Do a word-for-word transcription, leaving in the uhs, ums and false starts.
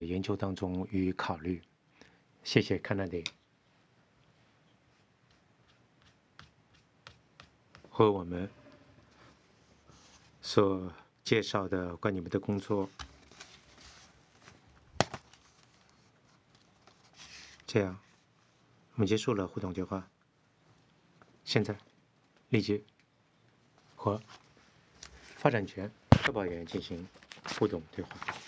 研究当中予以考虑。谢谢 Kennedy 和我们所介绍的关于你们的工作。这样，我们结束了互动对话。现在，立即和发展权特报员进行互动对话。